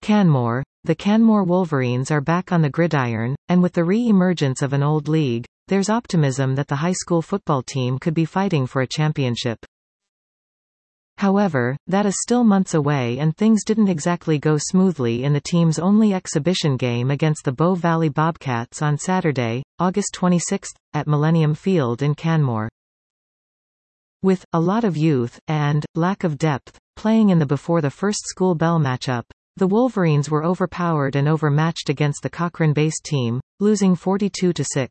Canmore. The Canmore Wolverines are back on the gridiron, and with the re-emergence of an old league, there's optimism that the high school football team could be fighting for a championship. However, that is still months away and things didn't exactly go smoothly in the team's only exhibition game against the Bow Valley Bobcats on Saturday, August 26, at Millennium Field in Canmore. With a lot of youth, and lack of depth, playing in the before the first school bell matchup, the Wolverines were overpowered and overmatched against the Cochrane-based team, losing 42-6.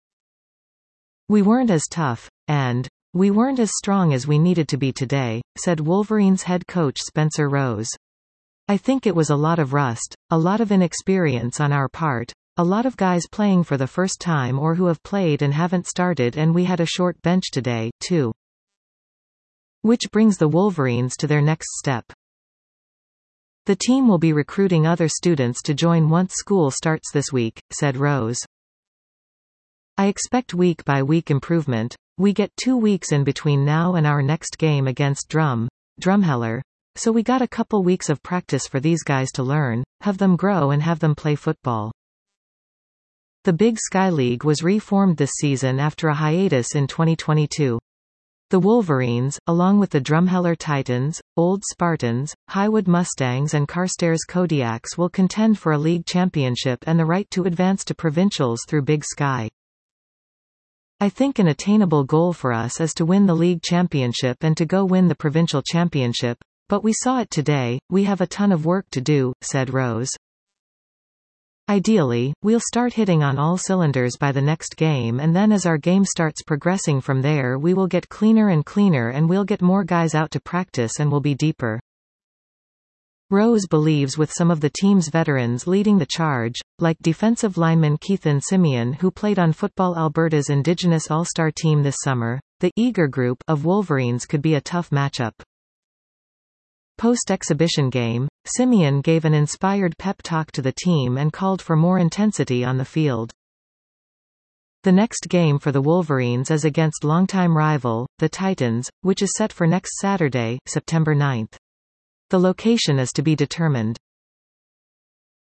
"We weren't as tough, and we weren't as strong as we needed to be today," said Wolverines head coach Spencer Rose. "I think it was a lot of rust, a lot of inexperience on our part, a lot of guys playing for the first time or who have played and haven't started, and we had a short bench today, too." Which brings the Wolverines to their next step. "The team will be recruiting other students to join once school starts this week," said Rose. "I expect week-by-week improvement. We get 2 weeks in between now and our next game against Drumheller, so we got a couple weeks of practice for these guys to learn, have them grow and have them play football." The Big Sky League was reformed this season after a hiatus in 2022. The Wolverines, along with the Drumheller Titans, Old Spartans, Highwood Mustangs and Carstairs Kodiaks, will contend for a league championship and the right to advance to provincials through Big Sky. "I think an attainable goal for us is to win the league championship and to go win the provincial championship, but we saw it today, we have a ton of work to do," said Rose. "Ideally, we'll start hitting on all cylinders by the next game, and then as our game starts progressing from there we will get cleaner and cleaner and we'll get more guys out to practice and we'll be deeper." Rose believes with some of the team's veterans leading the charge, like defensive lineman Keithan Simeon who played on Football Alberta's Indigenous All-Star team this summer, the eager group of Wolverines could be a tough matchup. Post-exhibition game, Simeon gave an inspired pep talk to the team and called for more intensity on the field. The next game for the Wolverines is against longtime rival, the Titans, which is set for next Saturday, September 9. The location is to be determined.